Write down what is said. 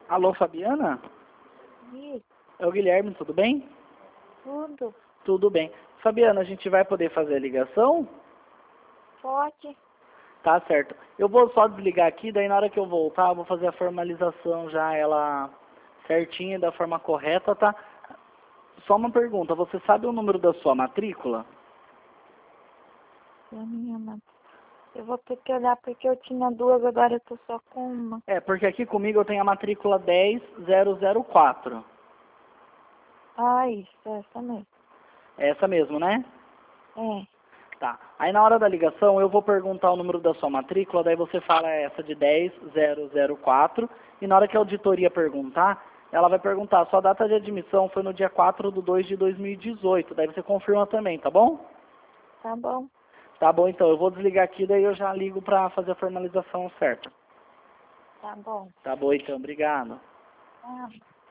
Alô, Fabiana? Isso, É o Guilherme, tudo bem? tudo. Tudo bem. Fabiana, a gente vai poder fazer a ligação? Pode. Tá certo. Eu vou só desligar aqui, daí na hora que eu voltar, eu vou fazer a formalização já, ela certinha, da forma correta, tá? Só uma pergunta, você sabe o número da sua matrícula? É a minha mãe. Eu vou ter que olhar porque eu tinha duas, agora eu tô só com uma. É, porque aqui comigo eu tenho a matrícula 10004. Ah, isso, essa mesmo. É essa mesmo, né? É, Tá. Aí na hora da ligação eu vou perguntar o número da sua matrícula, daí você fala essa de 10004, e na hora que a auditoria perguntar, ela vai perguntar, sua data de admissão foi no dia 4/2/2018, daí você confirma também, tá bom? tá bom. Tá bom, então, eu vou desligar aqui, daí eu já ligo pra fazer a formalização certa. Tá bom. Tá bom, então, obrigado. Ah.